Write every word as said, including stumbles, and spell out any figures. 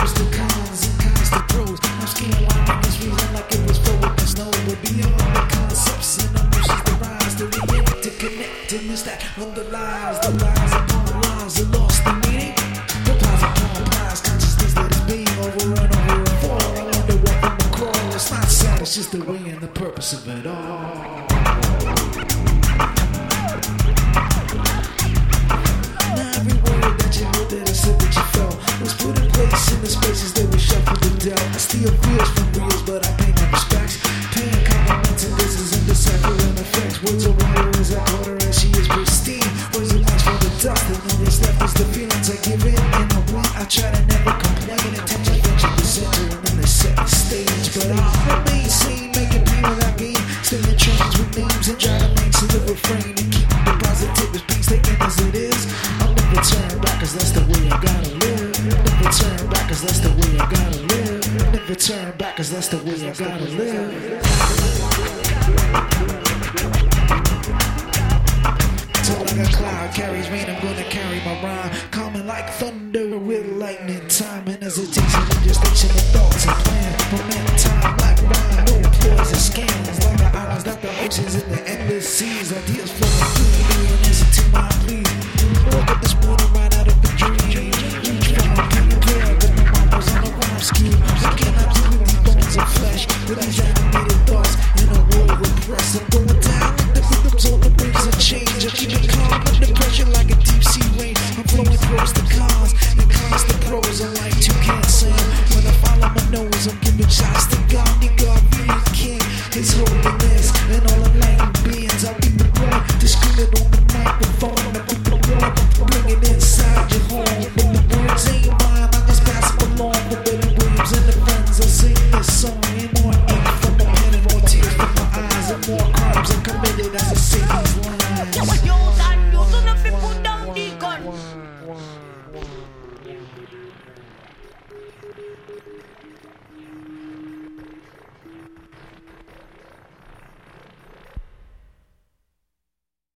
pros to cons and cons to pros. I'm skiing along this reason like it was forward and snow. But beyond the concepts and emotions, the rise, the interconnectedness that underlies the lies upon lies, the lost the meaning. The pies upon pies, consciousness that is being over and over and for. I wonder what from the crawl. It's not sad, it's just the way and the purpose of it all. Was put in place in the spaces that were shuffled and dealt. I steal feels from reels, but I pay my respects. Paying compliments and this is in deciphering effects. Words of water is a quarter as she is pristine. Words of nice for the dust, and all that's left is the feelings I give in. In a win, I try to never complain. Attention, venture, the center, and then they set the stage. But I remain sane, making pain without gain. Staying in trains with names and driving lanes to the refrain. And keep the positive as peace taken as it is. I'll never turn back, cause that's the way I gotta live. Never turn back, cause that's the way I gotta live. Never turn back, cause that's the way I gotta live. So like a cloud carries rain, I'm gonna carry my rhyme. Coming like thunder with lightning, time and hesitation, legislation of thoughts and plans. Momentum like rhyme, no ploys or scams. Like the islands, not the oceans and the endless seas. Ideas flowing through me and listen to my plea. Woke up this morning right out of a dream. Flesh, with these animated thoughts in a world repressed. I'm going down like the rhythms on the waves of change. I keep it calm under pressure like a deep sea rain. I'm flowing pros to cons and cons to pros. I'm like toucan Sam. When I follow my nose, I'm giving shots to